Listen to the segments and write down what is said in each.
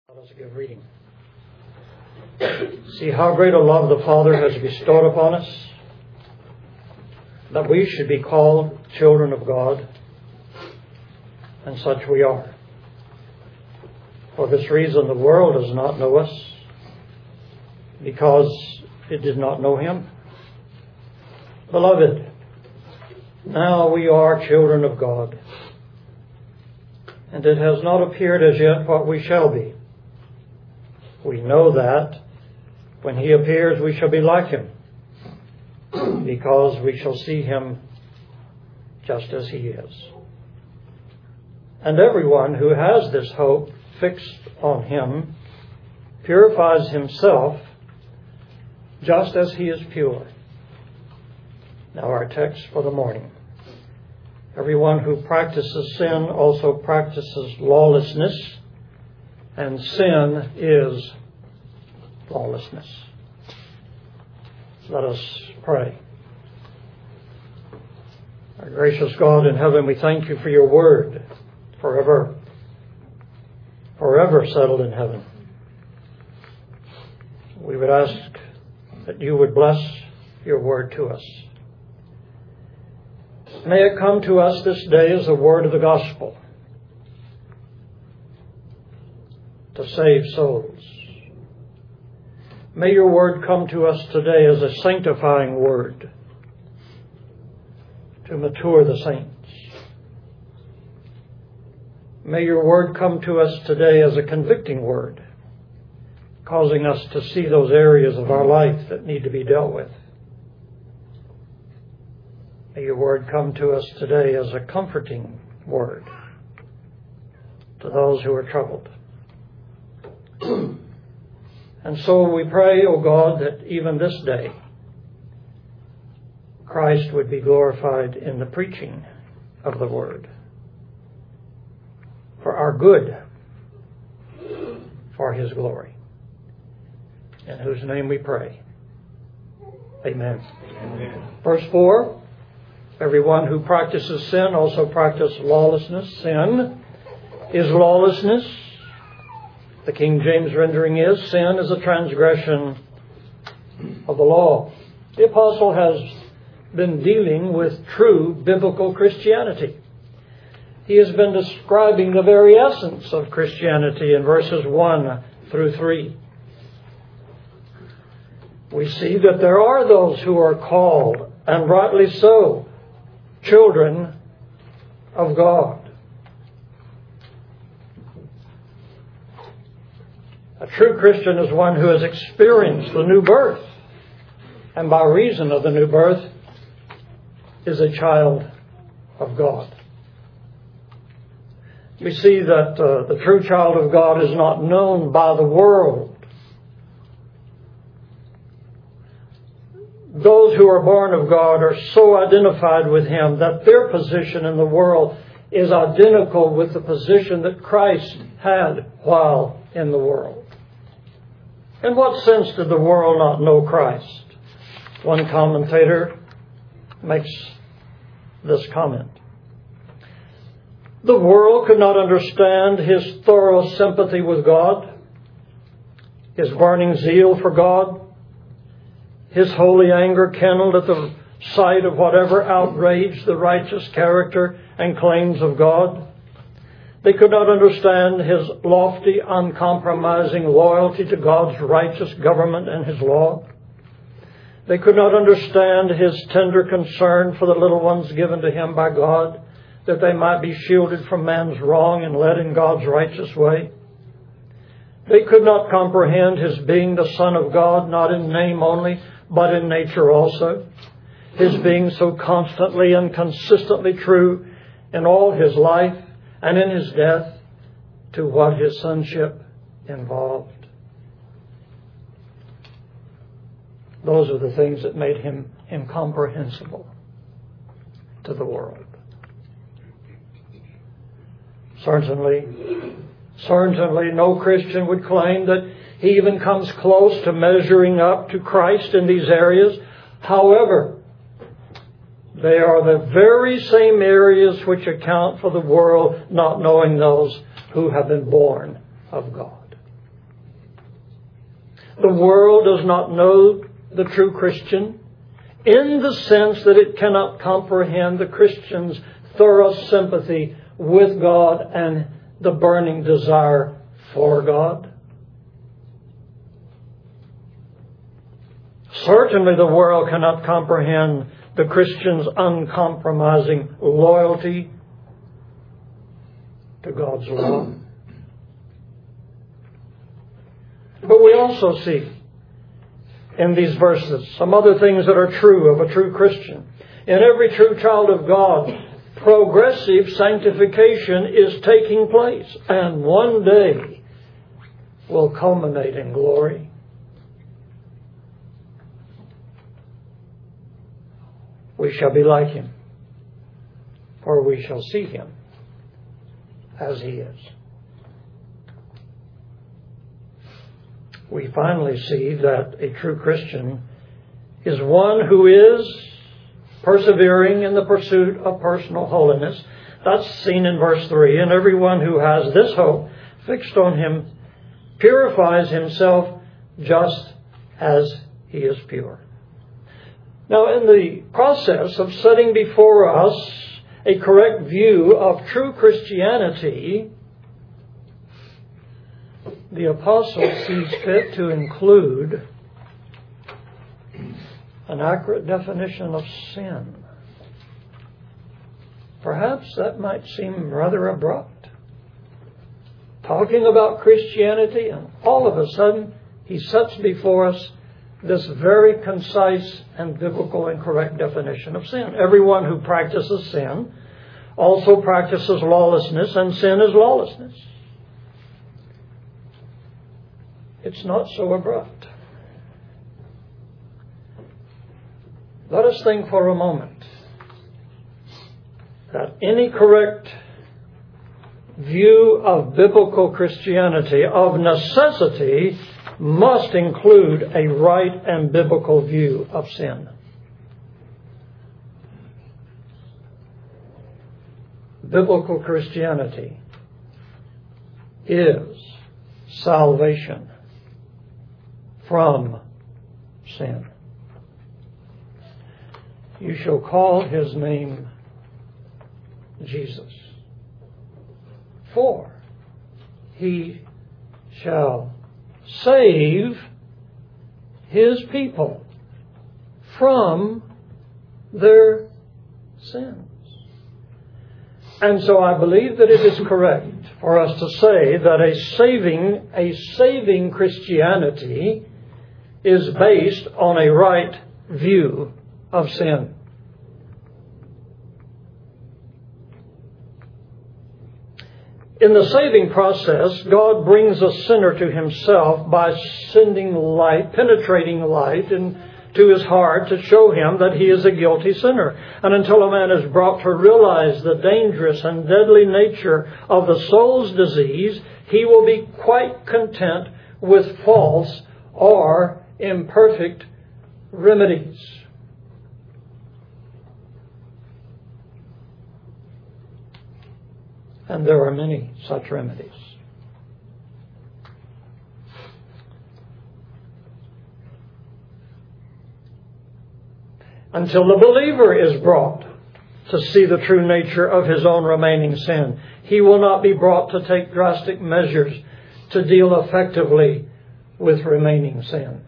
Let us give reading. See how great a love the Father has bestowed upon us, that we should be called children of God, and such we are. For this reason the world does not know us, because it did not know Him. Beloved, now we are children of God, and it has not appeared as yet what we shall be. We know that when He appears we shall be like Him, because we shall see Him just as He is. And everyone who has this hope fixed on Him purifies himself just as He is pure. Now our text for the morning. Everyone who practices sin also practices lawlessness, and sin is lawlessness. Let us pray. Our gracious God in heaven, we thank You for Your word, forever settled in heaven. We would ask that You would bless Your word to us. May it come to us this day as a word of the gospel to save souls. May Your word come to us today as a sanctifying word to mature the saints. May Your word come to us today as a convicting word, causing us to see those areas of our life that need to be dealt with. May Your word come to us today as a comforting word to those who are troubled. And so we pray, O God, that even this day Christ would be glorified in the preaching of the word, for our good, for His glory. In whose name we pray. Amen. Amen. Verse 4, everyone who practices sin also practices lawlessness. Sin is lawlessness. The King James rendering is, sin is a transgression of the law. The apostle has been dealing with true biblical Christianity. He has been describing the very essence of Christianity in verses 1 through 3. We see that there are those who are called, and rightly so, children of God. A true Christian is one who has experienced the new birth, and by reason of the new birth is a child of God. We see that the true child of God is not known by the world. Those who are born of God are so identified with Him that their position in the world is identical with the position that Christ had while in the world. In what sense did the world not know Christ? One commentator makes this comment. The world could not understand His thorough sympathy with God, His burning zeal for God, His holy anger kindled at the sight of whatever outraged the righteous character and claims of God. They could not understand His lofty, uncompromising loyalty to God's righteous government and His law. They could not understand His tender concern for the little ones given to Him by God, that they might be shielded from man's wrong and led in God's righteous way. They could not comprehend His being the Son of God, not in name only, but in nature also. His being so constantly and consistently true in all His life and in His death to what His sonship involved. Those are the things that made Him incomprehensible to the world. Certainly no Christian would claim that he even comes close to measuring up to Christ in these areas. However, they are the very same areas which account for the world not knowing those who have been born of God. The world does not know the true Christian in the sense that it cannot comprehend the Christian's thorough sympathy with God and the burning desire for God. Certainly the world cannot comprehend the Christian's uncompromising loyalty to God's law. But we also see in these verses some other things that are true of a true Christian. In every true child of God, progressive sanctification is taking place, and one day will culminate in glory. We shall be like Him, for we shall see Him as He is. We finally see that a true Christian is one who is persevering in the pursuit of personal holiness. That's seen in verse 3. And everyone who has this hope fixed on Him purifies himself just as He is pure. Now, in the process of setting before us a correct view of true Christianity, the apostle sees fit to include an accurate definition of sin. Perhaps that might seem rather abrupt. Talking about Christianity, and all of a sudden he sets before us this very concise and biblical and correct definition of sin. Everyone who practices sin also practices lawlessness, and sin is lawlessness. It's not so abrupt. Let us think for a moment that any correct view of biblical Christianity, of necessity, must include a right and biblical view of sin. Biblical Christianity is salvation from sin. You shall call His name Jesus, for He shall save His people from their sins. And so I believe that it is correct for us to say that a saving Christianity is based on a right view of sin. In the saving process, God brings a sinner to Himself by sending light, penetrating light into his heart to show him that he is a guilty sinner. And until a man is brought to realize the dangerous and deadly nature of the soul's disease, he will be quite content with false or imperfect remedies. And there are many such remedies. Until the believer is brought to see the true nature of his own remaining sin, he will not be brought to take drastic measures to deal effectively with remaining sin.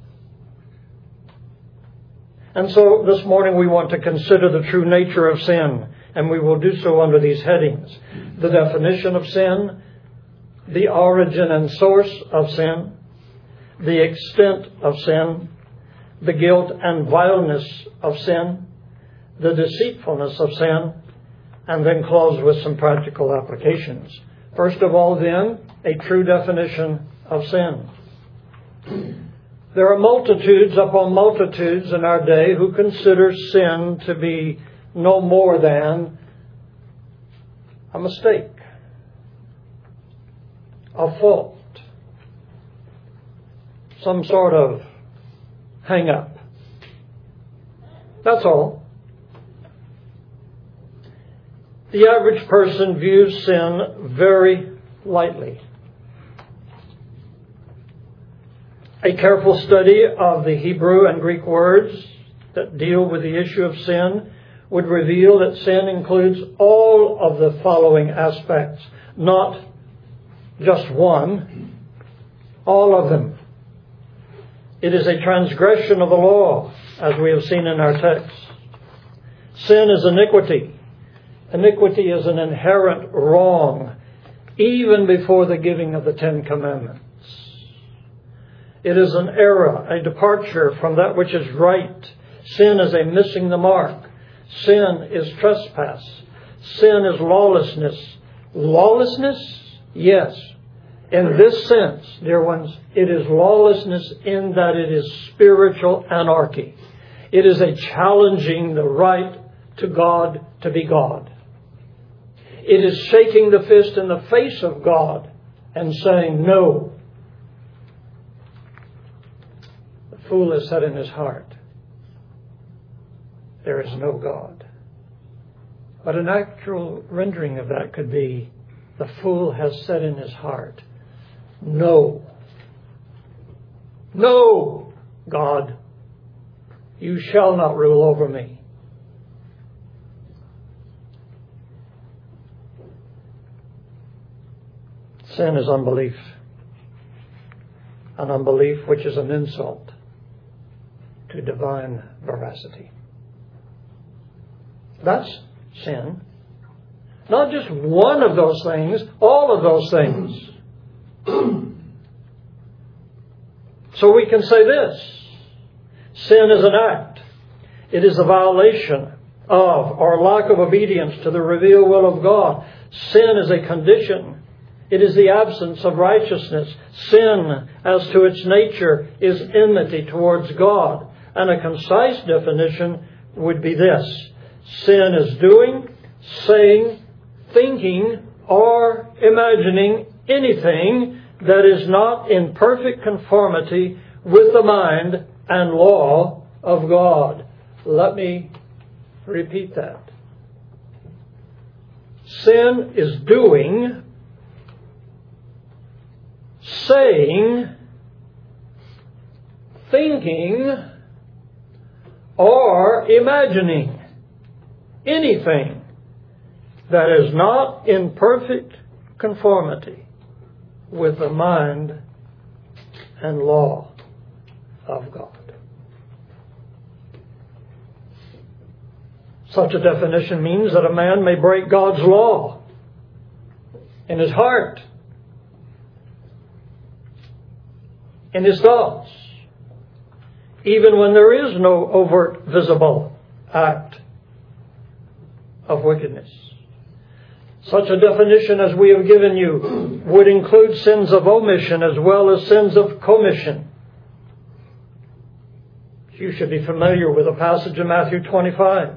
And so this morning we want to consider the true nature of sin, and we will do so under these headings: the definition of sin, the origin and source of sin, the extent of sin, the guilt and vileness of sin, the deceitfulness of sin, and then close with some practical applications. First of all, then, a true definition of sin. There are multitudes upon multitudes in our day who consider sin to be no more than a mistake, a fault, some sort of hang-up. That's all. The average person views sin very lightly. A careful study of the Hebrew and Greek words that deal with the issue of sin would reveal that sin includes all of the following aspects, not just one, all of them. It is a transgression of the law, as we have seen in our text. Sin is iniquity. Iniquity is an inherent wrong, even before the giving of the Ten Commandments. It is an error, a departure from that which is right. Sin is a missing the mark. Sin is trespass. Sin is lawlessness. Lawlessness? Yes. In this sense, dear ones, it is lawlessness in that it is spiritual anarchy. It is a challenging the right to God to be God. It is shaking the fist in the face of God and saying, no. The fool has said in his heart, there is no God. But an actual rendering of that could be, the fool has said in his heart, no. No, God, you shall not rule over me. Sin is unbelief. An unbelief which is an insult to divine veracity. That's sin. Not just one of those things, all of those things. So we can say this. Sin is an act. It is a violation of or lack of obedience to the revealed will of God. Sin is a condition. It is the absence of righteousness. Sin, as to its nature, is enmity towards God. And a concise definition would be this. Sin is doing, saying, thinking, or imagining anything that is not in perfect conformity with the mind and law of God. Let me repeat that. Sin is doing, saying, thinking, or imagining anything that is not in perfect conformity with the mind and law of God. Such a definition means that a man may break God's law in his heart, in his thoughts, even when there is no overt, visible act of wickedness. Such a definition as we have given you would include sins of omission as well as sins of commission. You should be familiar with a passage in Matthew 25.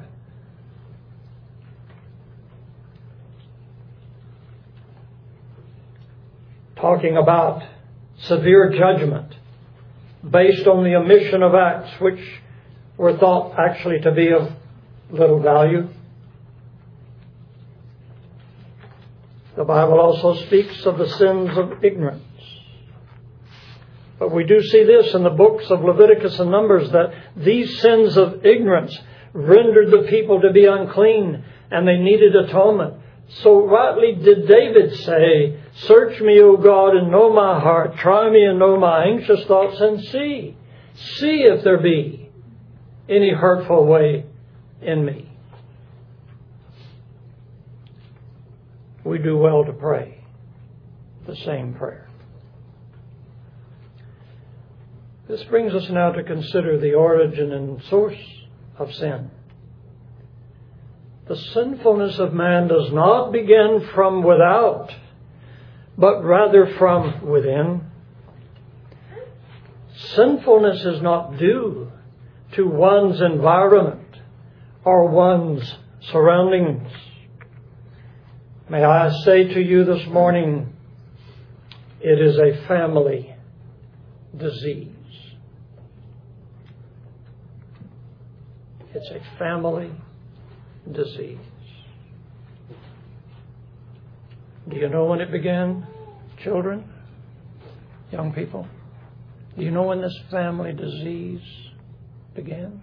Talking about severe judgment based on the omission of acts which were thought actually to be of little value. The Bible also speaks of the sins of ignorance. But we do see this in the books of Leviticus and Numbers, that these sins of ignorance rendered the people to be unclean and they needed atonement. So rightly did David say, search me, O God, and know my heart. Try me and know my anxious thoughts, and see. See if there be any hurtful way in me. We do well to pray the same prayer. This brings us now to consider the origin and source of sin. The sinfulness of man does not begin from without, but rather from within. Sinfulness is not due to one's environment or one's surroundings. May I say to you this morning, it is a family disease. It's a family disease. Do you know when it began, children, young people? Do you know when this family disease began?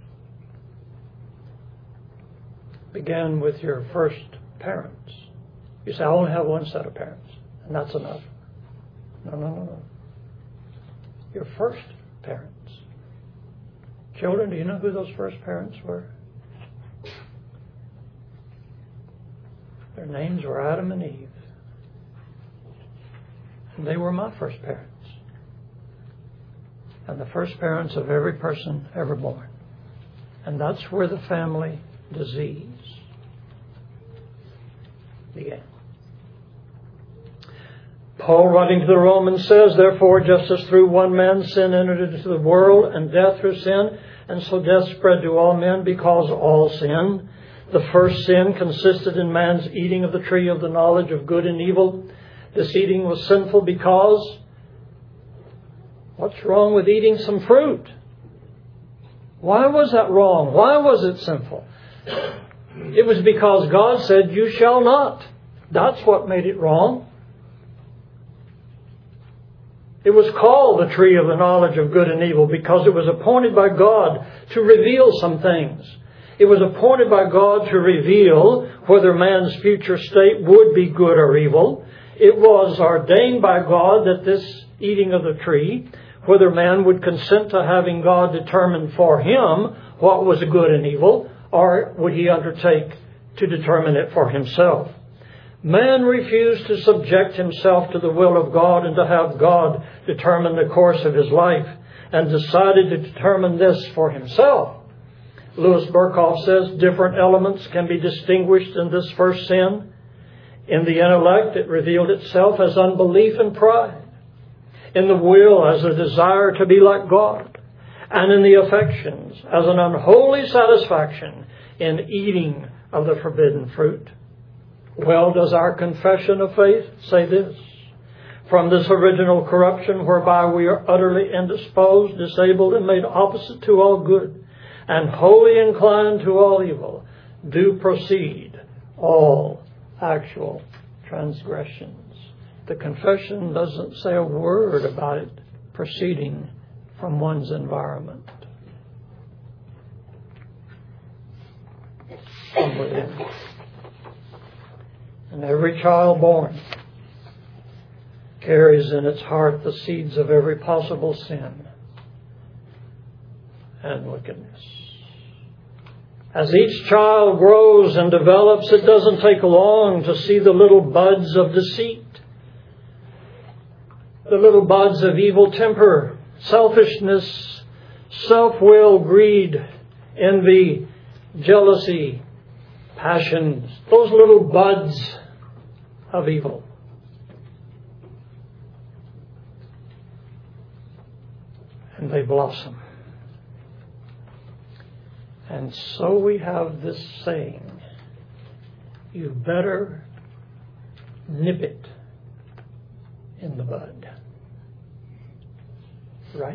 Began with your first parents. You say, I only have one set of parents, and that's enough. No. Your first parents. Children, do you know who those first parents were? Their names were Adam and Eve. And they were my first parents. And the first parents of every person ever born. And that's where the family disease began. Paul, writing to the Romans, says, therefore, just as through one man sin entered into the world, and death through sin, and so death spread to all men because all sinned. The first sin consisted in man's eating of the tree of the knowledge of good and evil. This eating was sinful because, what's wrong with eating some fruit? Why was that wrong? Why was it sinful? It was because God said, you shall not. That's what made it wrong. It was called the tree of the knowledge of good and evil because it was appointed by God to reveal some things. It was appointed by God to reveal whether man's future state would be good or evil. It was ordained by God that this eating of the tree, whether man would consent to having God determine for him what was good and evil, or would he undertake to determine it for himself. Man refused to subject himself to the will of God and to have God determine the course of his life, and decided to determine this for himself. Louis Berkhoff says different elements can be distinguished in this first sin. In the intellect, it revealed itself as unbelief and pride. In the will, as a desire to be like God. And in the affections, as an unholy satisfaction in eating of the forbidden fruit. Well, does our confession of faith say this? From this original corruption whereby we are utterly indisposed, disabled, and made opposite to all good, and wholly inclined to all evil, do proceed all actual transgressions. The confession doesn't say a word about it proceeding from one's environment. From within. And every child born carries in its heart the seeds of every possible sin and wickedness. As each child grows and develops, it doesn't take long to see the little buds of deceit, the little buds of evil temper, selfishness, self-will, greed, envy, jealousy, passions, those little buds of evil. And they blossom. And so we have this saying, you better nip it in the bud. Right?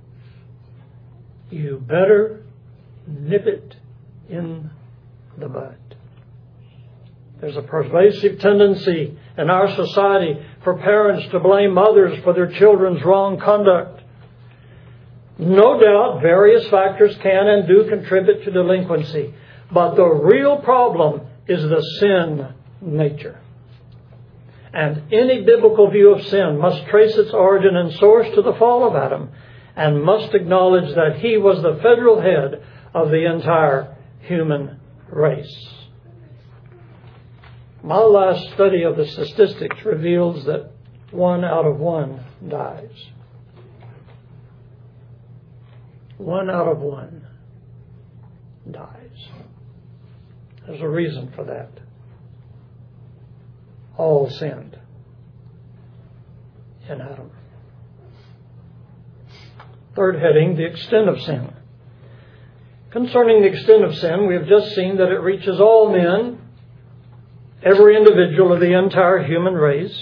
You better nip it in the bud. There's a pervasive tendency in our society for parents to blame others for their children's wrong conduct. No doubt various factors can and do contribute to delinquency, but the real problem is the sin nature. And any biblical view of sin must trace its origin and source to the fall of Adam, and must acknowledge that he was the federal head of the entire human race. My last study of the statistics reveals that 1 out of 1 dies. 1 out of 1 dies. There's a reason for that. All sinned in Adam. Third heading, the extent of sin. Concerning the extent of sin, we have just seen that it reaches all men, every individual of the entire human race.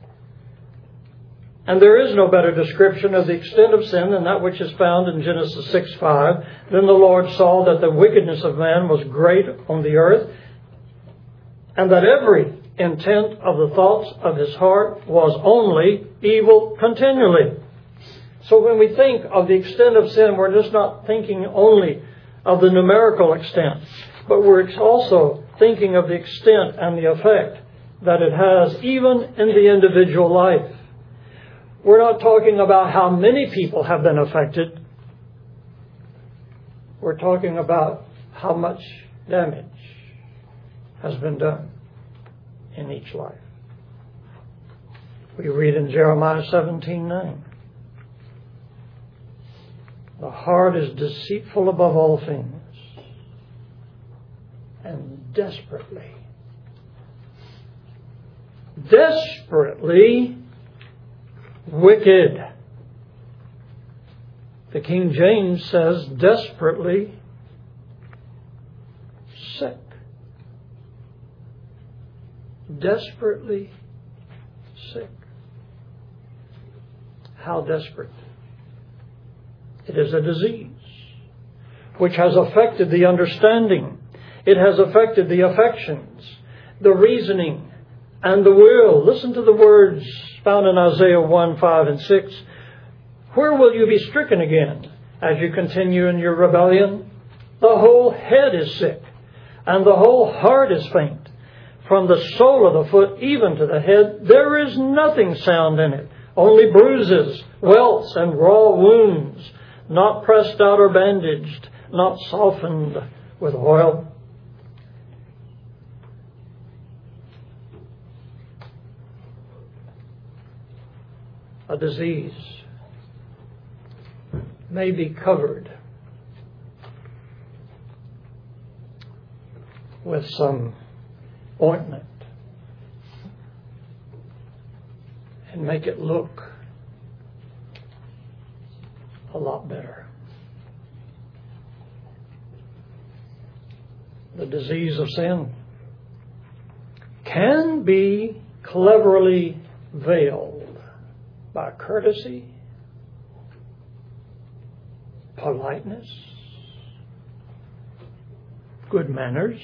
And there is no better description of the extent of sin than that which is found in Genesis 6:5. Then the Lord saw that the wickedness of man was great on the earth, and that every intent of the thoughts of his heart was only evil continually. So when we think of the extent of sin, we're just not thinking only of the numerical extent, but we're also thinking of the extent and the effect that it has even in the individual life. We're not talking about how many people have been affected. We're talking about how much damage has been done in each life. We read in Jeremiah 17:9. The heart is deceitful above all things and desperately wicked. The King James says desperately sick. Desperately sick. How desperate? It is a disease which has affected the understanding. It has affected the affections, the reasoning, and the will. Listen to the words found in Isaiah 1, 5, and 6. Where will you be stricken again as you continue in your rebellion? The whole head is sick, and the whole heart is faint. From the sole of the foot even to the head, there is nothing sound in it, only bruises, welts, and raw wounds, not pressed out or bandaged, not softened with oil. A disease may be covered with some ointment and make it look a lot better. The disease of sin can be cleverly veiled by courtesy, politeness, good manners.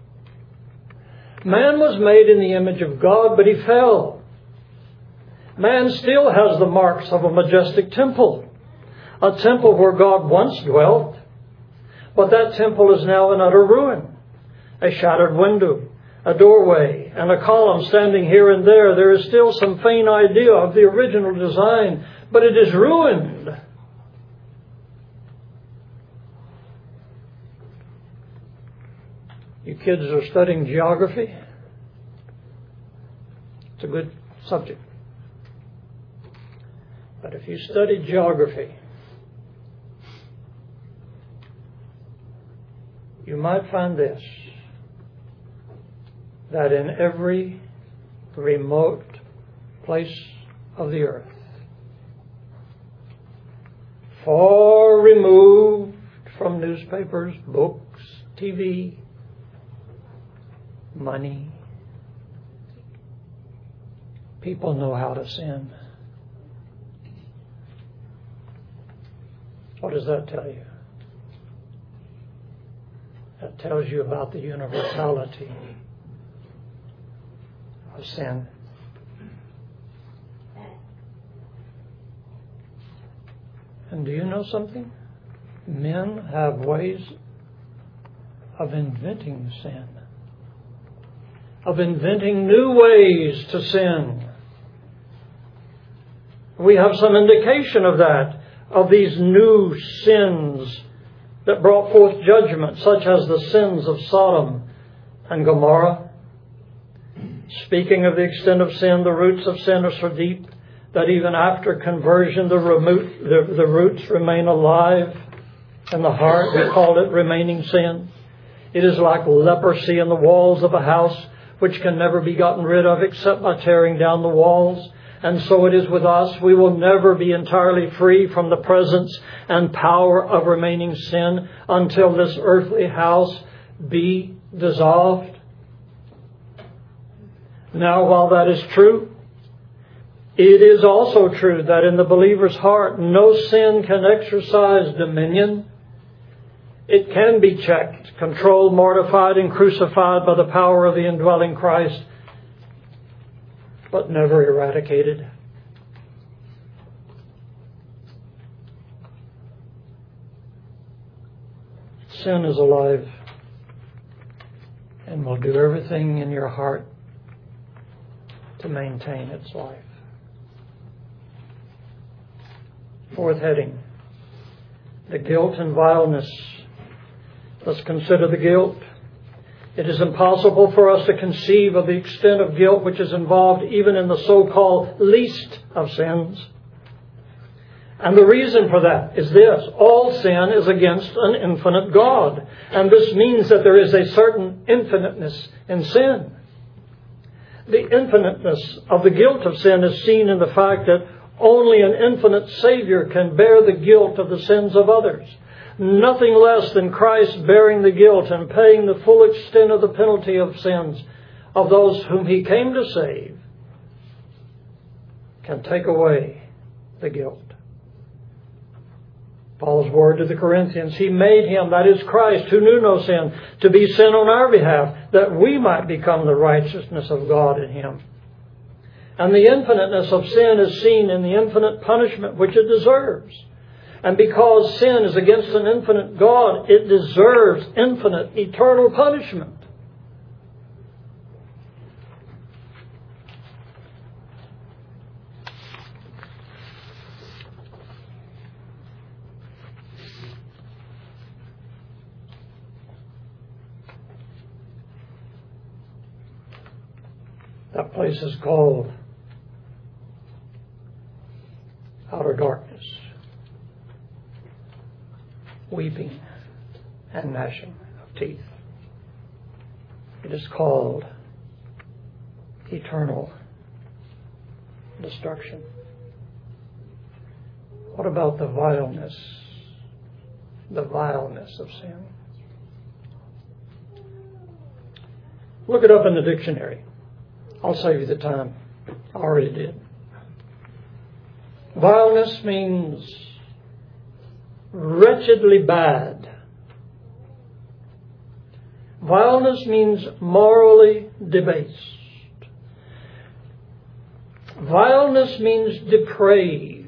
Man was made in the image of God, but he fell. Man still has the marks of a majestic temple, a temple where God once dwelt, but that temple is now in utter ruin. A shattered window, a doorway, and a column standing here and there. There is still some faint idea of the original design, but it is ruined. You kids are studying geography. It's a good subject. But if you study geography, you might find this, that in every remote place of the earth, far removed from newspapers, books, TV, money, people know how to sin. What does that tell you? That tells you about the universality of sin. And do you know something? Men have ways of inventing sin, of inventing new ways to sin. We have some indication of that, of these new sins that brought forth judgment, such as the sins of Sodom and Gomorrah. Speaking of the extent of sin, the roots of sin are so deep that even after conversion, the roots remain alive in the heart. We call it remaining sin. It is like leprosy in the walls of a house, which can never be gotten rid of except by tearing down the walls. And so it is with us. We will never be entirely free from the presence and power of remaining sin until this earthly house be dissolved. Now, while that is true, it is also true that in the believer's heart, no sin can exercise dominion. It can be checked, controlled, mortified, and crucified by the power of the indwelling Christ, but never eradicated. sin is alive and will do everything in your heart to maintain its life. Fourth heading, the guilt and vileness. Let's consider the guilt. It is impossible for us to conceive of the extent of guilt which is involved even in the so-called least of sins. And the reason for that is this: all sin is against an infinite God. And this means that there is a certain infiniteness in sin. The infiniteness of the guilt of sin is seen in the fact that only an infinite Savior can bear the guilt of the sins of others. Nothing less than Christ bearing the guilt and paying the full extent of the penalty of sins of those whom He came to save can take away the guilt. Paul's word to the Corinthians, He made Him, that is Christ, who knew no sin, to be sin on our behalf, that we might become the righteousness of God in Him. And the infiniteness of sin is seen in the infinite punishment which it deserves. And because sin is against an infinite God, it deserves infinite, eternal punishment. That place is called outer darkness, weeping and gnashing of teeth. It is called eternal destruction. What about the vileness of sin? Look it up in the dictionary. I'll save you the time. I already did. Vileness means wretchedly bad. Vileness means morally debased. Vileness means depraved.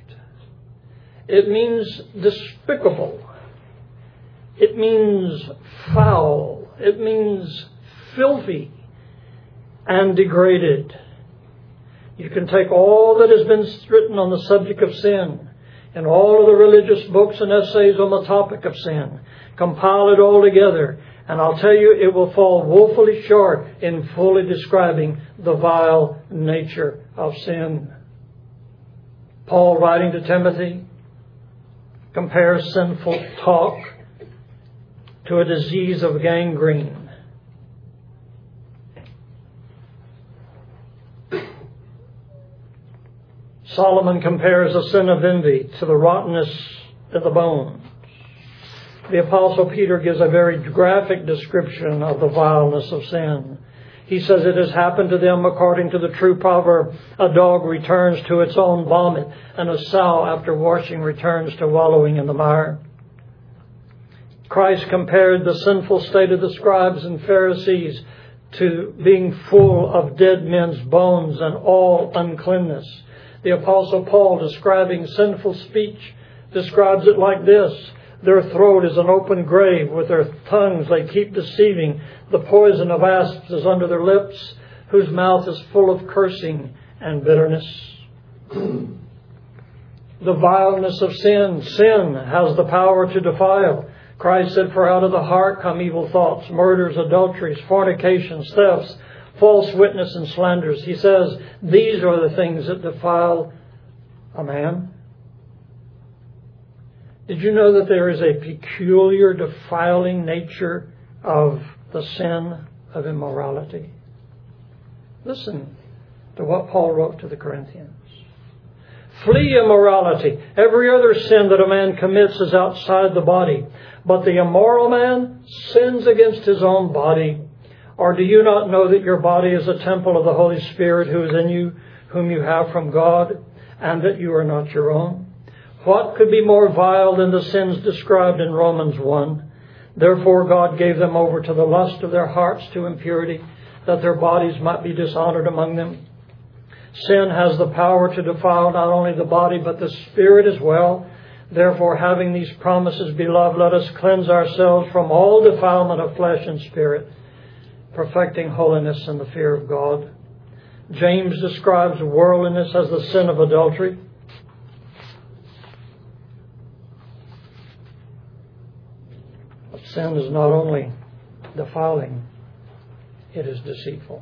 It means despicable. It means foul. It means filthy and degraded. You can take all that has been written on the subject of sin and all of the religious books and essays on the topic of sin, compile it all together, and I'll tell you it will fall woefully short in fully describing the vile nature of sin. Paul, writing to Timothy, compares sinful talk to a disease of gangrene. Solomon compares the sin of envy to the rottenness of the bones. The Apostle Peter gives a very graphic description of the vileness of sin. He says it has happened to them according to the true proverb, a dog returns to its own vomit, and a sow after washing returns to wallowing in the mire. Christ compared the sinful state of the scribes and Pharisees to being full of dead men's bones and all uncleanness. The Apostle Paul, describing sinful speech, describes it like this: their throat is an open grave, with their tongues they keep deceiving. The poison of asps is under their lips, whose mouth is full of cursing and bitterness. The vileness of sin. Sin has the power to defile. Christ said, for out of the heart come evil thoughts, murders, adulteries, fornications, thefts, false witness, and slanders. He says, these are the things that defile a man. Did you know that there is a peculiar defiling nature of the sin of immorality? Listen to what Paul wrote to the Corinthians. Flee immorality. Every other sin that a man commits is outside the body, but the immoral man sins against his own body. Or do you not know that your body is a temple of the Holy Spirit who is in you, whom you have from God, and that you are not your own? What could be more vile than the sins described in Romans 1? Therefore God gave them over to the lust of their hearts to impurity, that their bodies might be dishonored among them. Sin has the power to defile not only the body, but the spirit as well. Therefore, having these promises, beloved, let us cleanse ourselves from all defilement of flesh and spirit, perfecting holiness in the fear of God. James describes worldliness as the sin of adultery. But sin is not only defiling, it is deceitful.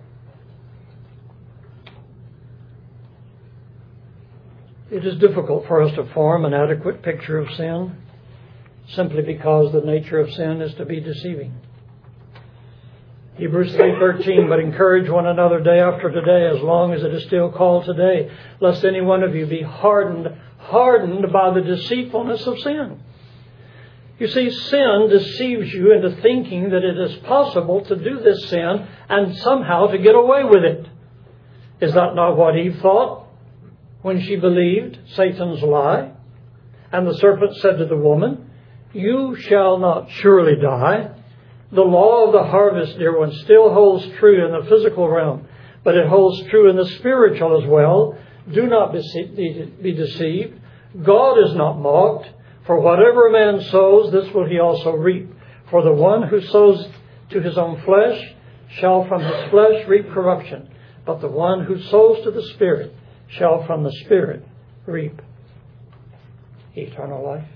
It is difficult for us to form an adequate picture of sin simply because the nature of sin is to be deceiving. Hebrews 3:13, but encourage one another day after today, as long as it is still called today, lest any one of you be hardened by the deceitfulness of sin. You see, sin deceives you into thinking that it is possible to do this sin and somehow to get away with it. Is that not what Eve thought when she believed Satan's lie? And the serpent said to the woman, you shall not surely die. The law of the harvest, dear one, still holds true in the physical realm, but it holds true in the spiritual as well. Do not be deceived. God is not mocked. For whatever a man sows, this will he also reap. For the one who sows to his own flesh shall from his flesh reap corruption. But the one who sows to the Spirit shall from the Spirit reap eternal life.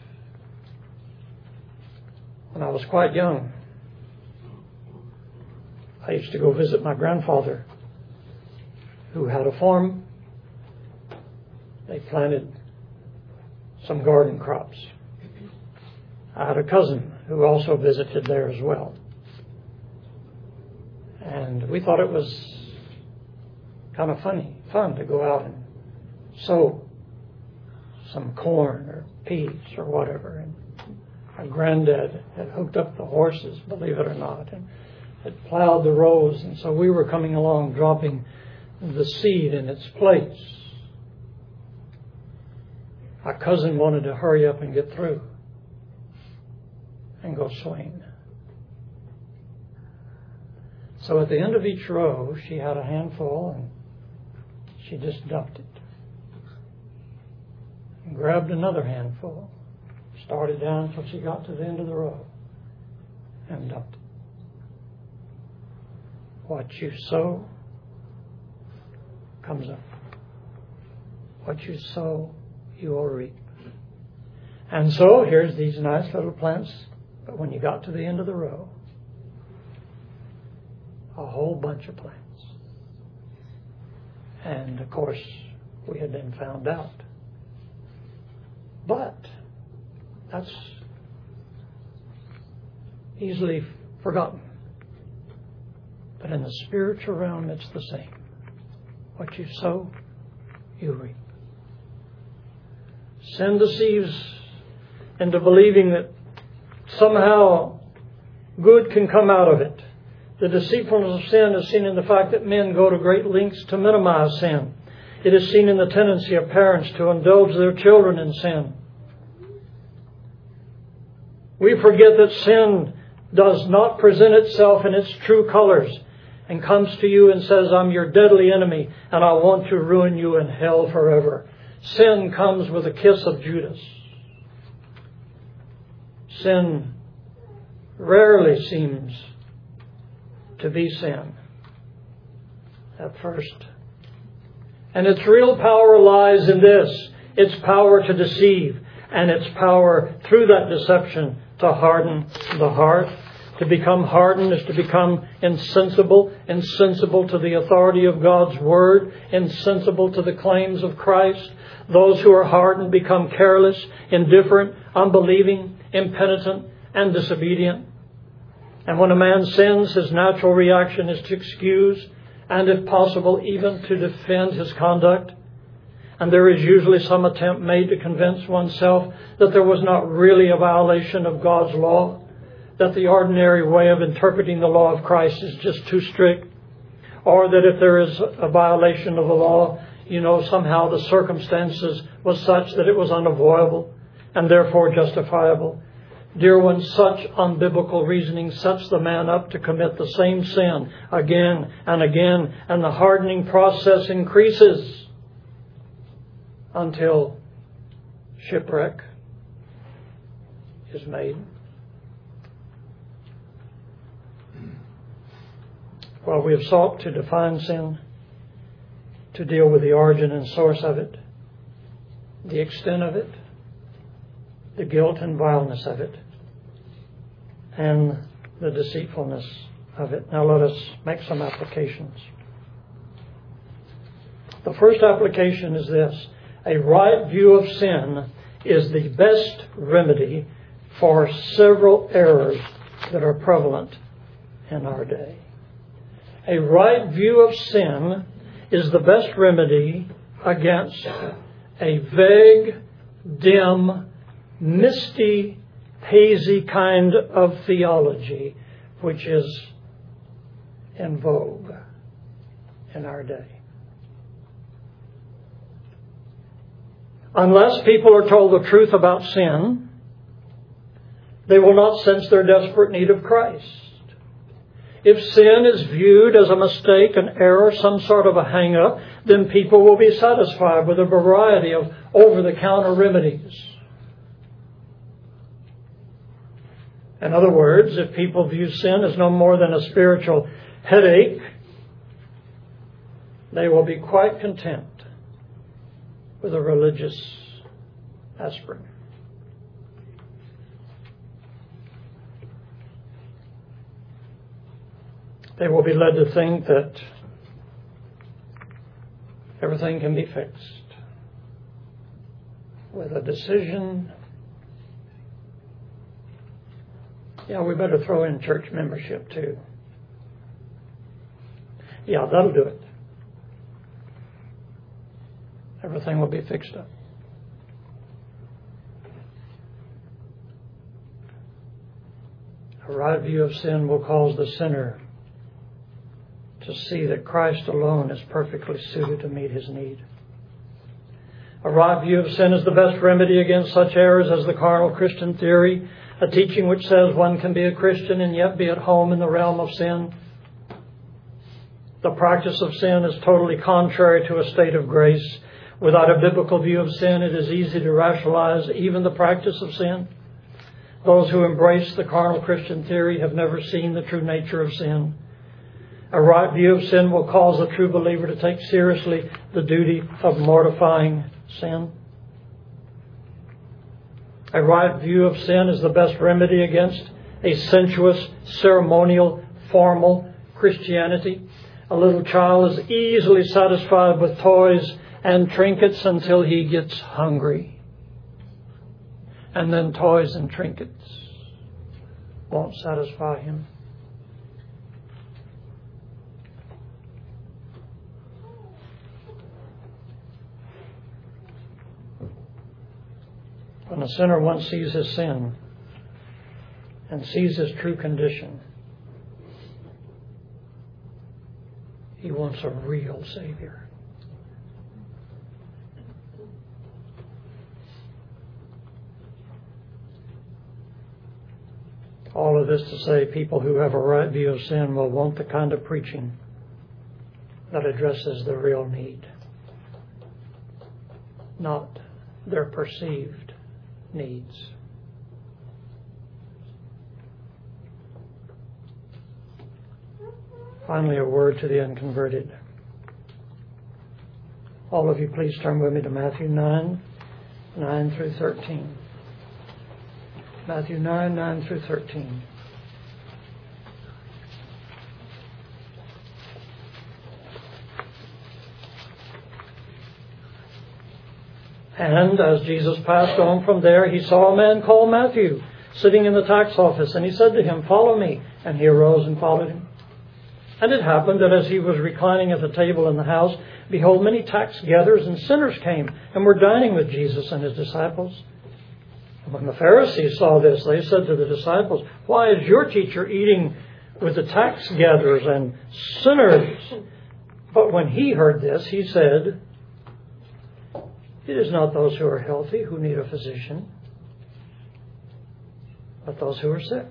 When I was quite young, I used to go visit my grandfather, who had a farm. They planted some garden crops. I had a cousin who also visited there as well. And we thought it was kind of fun to go out and sow some corn or peas or whatever. And my granddad had hooked up the horses, believe it or not, and had plowed the rows. And so we were coming along dropping the seed in its place. My cousin wanted to hurry up and get through and go sowing. So at the end of each row, she had a handful and she just dumped it. And grabbed another handful, started down until she got to the end of the row and dumped it. What you sow comes up. What you sow, you will reap. And so here's these nice little plants. But when you got to the end of the row, a whole bunch of plants. And of course, we had been found out. But that's easily forgotten. But in the spiritual realm, it's the same. What you sow, you reap. Sin deceives into believing that somehow good can come out of it. The deceitfulness of sin is seen in the fact that men go to great lengths to minimize sin. It is seen in the tendency of parents to indulge their children in sin. We forget that sin does not present itself in its true colors and comes to you and says, I'm your deadly enemy and I want to ruin you in hell forever. Sin comes with a kiss of Judas. Sin rarely seems to be sin at first. And its real power lies in this. Its power to deceive and its power through that deception to harden the heart. To become hardened is to become insensible to the authority of God's Word, insensible to the claims of Christ. Those who are hardened become careless, indifferent, unbelieving, impenitent, and disobedient. And when a man sins, his natural reaction is to excuse and, if possible, even to defend his conduct. And there is usually some attempt made to convince oneself that there was not really a violation of God's law, that the ordinary way of interpreting the law of Christ is just too strict, or that if there is a violation of the law, somehow the circumstances was such that it was unavoidable and therefore justifiable. Dear ones, such unbiblical reasoning sets the man up to commit the same sin again and again, and the hardening process increases until shipwreck is made. While we have sought to define sin, to deal with the origin and source of it, the extent of it, the guilt and vileness of it, and the deceitfulness of it. Now let us make some applications. The first application is this: a right view of sin is the best remedy for several errors that are prevalent in our day. A right view of sin is the best remedy against a vague, dim, misty, hazy kind of theology which is in vogue in our day. Unless people are told the truth about sin, they will not sense their desperate need of Christ. If sin is viewed as a mistake, an error, some sort of a hang-up, then people will be satisfied with a variety of over-the-counter remedies. In other words, if people view sin as no more than a spiritual headache, they will be quite content with a religious aspirin. They will be led to think that everything can be fixed with a decision. Yeah, we better throw in church membership too. Yeah, that'll do it. Everything will be fixed up. A right view of sin will cause the sinner to see that Christ alone is perfectly suited to meet his need. A right view of sin is the best remedy against such errors as the carnal Christian theory, a teaching which says one can be a Christian and yet be at home in the realm of sin. The practice of sin is totally contrary to a state of grace. Without a biblical view of sin, it is easy to rationalize even the practice of sin. Those who embrace the carnal Christian theory have never seen the true nature of sin. A right view of sin will cause a true believer to take seriously the duty of mortifying sin. A right view of sin is the best remedy against a sensuous, ceremonial, formal Christianity. A little child is easily satisfied with toys and trinkets until he gets hungry. And then toys and trinkets won't satisfy him. When a sinner once sees his sin and sees his true condition, he wants a real Savior. All of this to say, people who have a right view of sin will want the kind of preaching that addresses the real need, not their perceived needs. Finally, a word to the unconverted. All of you, please turn with me to Matthew 9, 9 through 13. Matthew 9, 9 through 13. And as Jesus passed on from there, he saw a man called Matthew sitting in the tax office, and he said to him, "Follow me." And he arose and followed him. And it happened that as he was reclining at the table in the house, behold, many tax gatherers and sinners came and were dining with Jesus and his disciples. And when the Pharisees saw this, they said to the disciples, "Why is your teacher eating with the tax gatherers and sinners?" But when he heard this, he said, "It is not those who are healthy who need a physician, but those who are sick.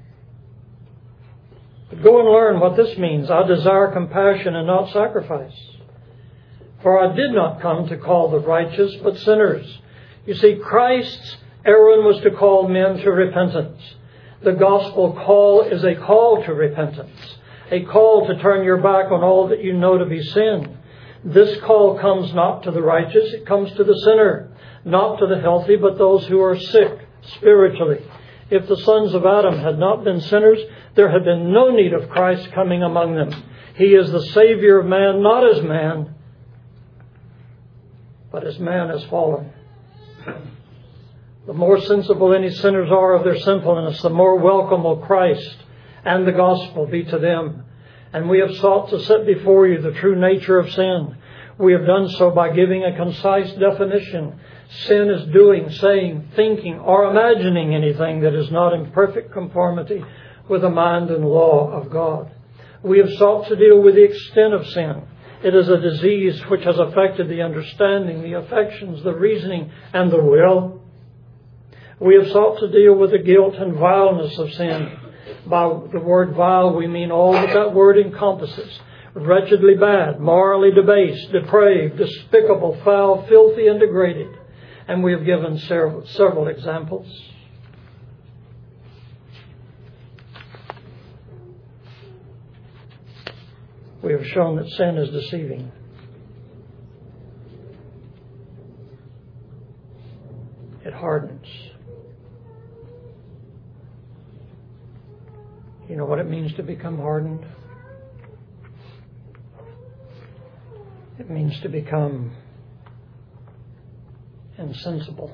But go and learn what this means. I desire compassion and not sacrifice. For I did not come to call the righteous, but sinners." You see, Christ's Aaron was to call men to repentance. The gospel call is a call to repentance, a call to turn your back on all that you know to be sin. This call comes not to the righteous, it comes to the sinner, not to the healthy, but those who are sick spiritually. If the sons of Adam had not been sinners, there had been no need of Christ coming among them. He is the Savior of man, not as man, but as man has fallen. The more sensible any sinners are of their sinfulness, the more welcome will Christ and the gospel be to them. And we have sought to set before you the true nature of sin. We have done so by giving a concise definition. Sin is doing, saying, thinking, or imagining anything that is not in perfect conformity with the mind and law of God. We have sought to deal with the extent of sin. It is a disease which has affected the understanding, the affections, the reasoning, and the will. We have sought to deal with the guilt and vileness of sin. By the word vile, we mean all that word encompasses. Wretchedly bad, morally debased, depraved, despicable, foul, filthy, and degraded. And we have given several examples. We have shown that sin is deceiving. It hardens. You know what it means to become hardened? It means to become insensible.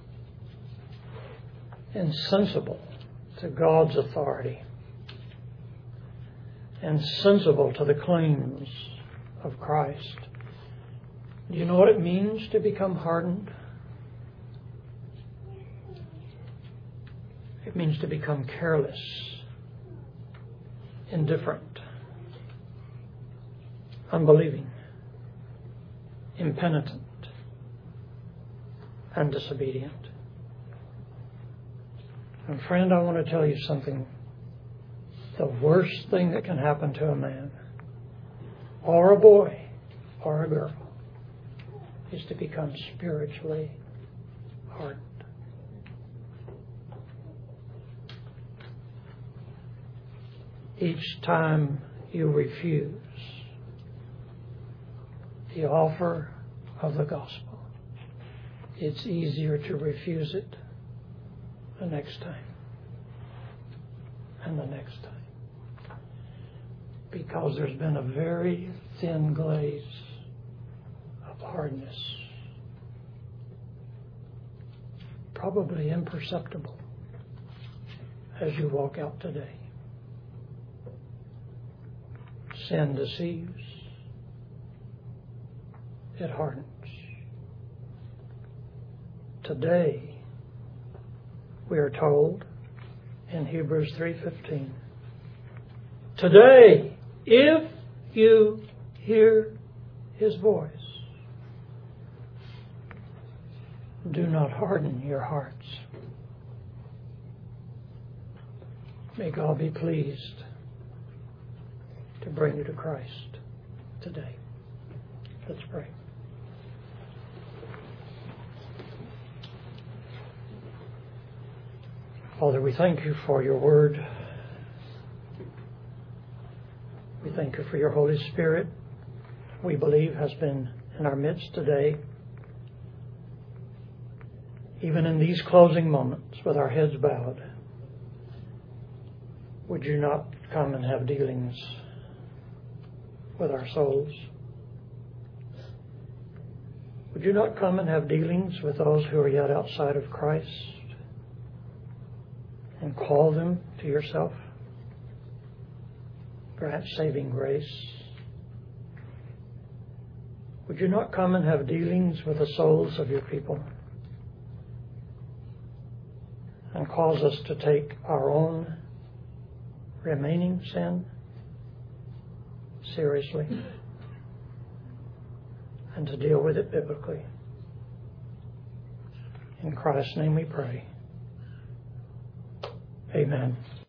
Insensible to God's authority. Insensible to the claims of Christ. Do you know what it means to become hardened? It means to become careless, indifferent, unbelieving, impenitent, and disobedient. And friend, I want to tell you something. The worst thing that can happen to a man, or a boy, or a girl, is to become spiritually hardened. Each time you refuse the offer of the gospel, it's easier to refuse it the next time and the next time. Because there's been a very thin glaze of hardness, probably imperceptible as you walk out today. Sin deceives. It hardens. Today, we are told in Hebrews 3:15, today, if you hear His voice, do not harden your hearts. May God be pleased to bring you to Christ today. Let's pray. Father, we thank you for your word. We thank you for your Holy Spirit, we believe has been in our midst today. Even in these closing moments with our heads bowed, would you not come and have dealings with our souls? Would you not come and have dealings with those who are yet outside of Christ and call them to yourself? Grant saving grace. Would you not come and have dealings with the souls of your people and cause us to take our own remaining sin seriously and to deal with it biblically? In Christ's name we pray. Amen.